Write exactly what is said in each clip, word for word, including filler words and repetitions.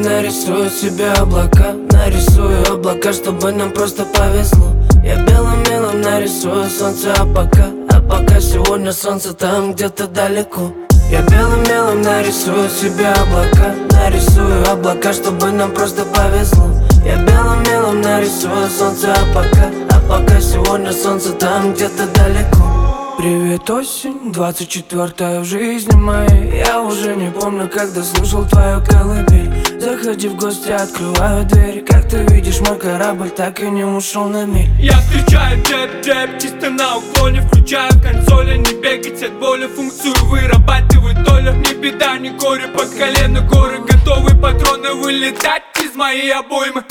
белым нарисую себе облака. Нарисую облака, чтобы нам просто повезло. Я белым мелом нарисую солнце, а пока А пока сегодня солнце там где-то далеко. Я белым мелом нарисую себе облака. Нарисую облака, чтобы нам просто повезло. Я белым мелом нарисую солнце, а пока А пока сегодня солнце там где-то далеко. Привет, осень, двадцать четвёртая в жизни моей. Я уже не помню, когда слушал твою колыбель. Заходи в гости, открываю дверь. Как ты видишь, мой корабль так и не ушел на миль. Я встречаю джеб-джеб, чисто на уклоне. Включаю в консоли, не бегать от боли. Функцию вырабатывает доля. Не беда, не горе, под колено горы. Готовые патроны вылетать из моей обоймы.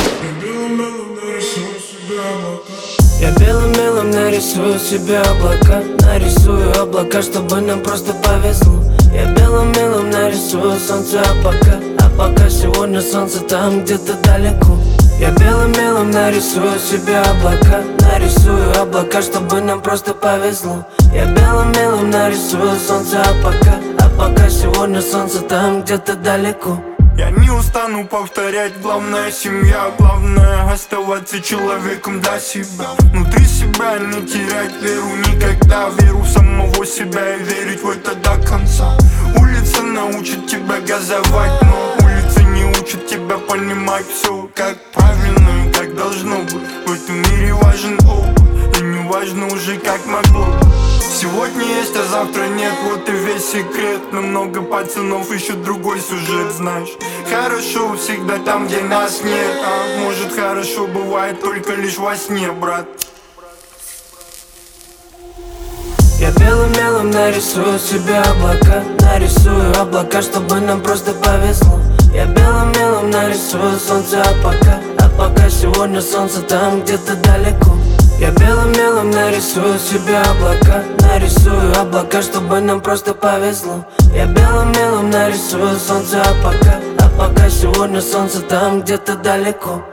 Я белым мелом нарисую себе облака. Нарисую облака, чтобы нам просто повезло. Я белым мелом нарисую солнце, а пока А пока сегодня солнце там где-то далеко. Я белым мелом нарисую себе облака. Нарисую облака, чтобы нам просто повезло. Я белым мелом нарисую солнце, а пока А пока сегодня солнце там где-то далеко. Я не устану повторять, главное семья. Главное оставаться человеком для себя. Внутри себя не терять веру никогда. Веру в самого себя и верить в это до конца. Улица научит тебя газовать, но улица не учит тебя понимать все как правильно и как должно быть. В этом мире важен опыт, и не важно уже как могло. Сегодня есть, а завтра нет, вот и весь секрет. Но много пацанов ищут другой сюжет, знаешь. Хорошо всегда там, где нас нет. А может, хорошо бывает только лишь во сне, брат. Я белым мелом нарисую себе облака. Нарисую облака, чтобы нам просто повезло. Я белым мелом нарисую солнце, а пока А пока сегодня солнце там где-то далеко. Я белым мелом нарисую себе облака. Нарисую облака, чтобы нам просто повезло. Я белым мелом нарисую солнце, а пока А пока сегодня солнце там где-то далеко.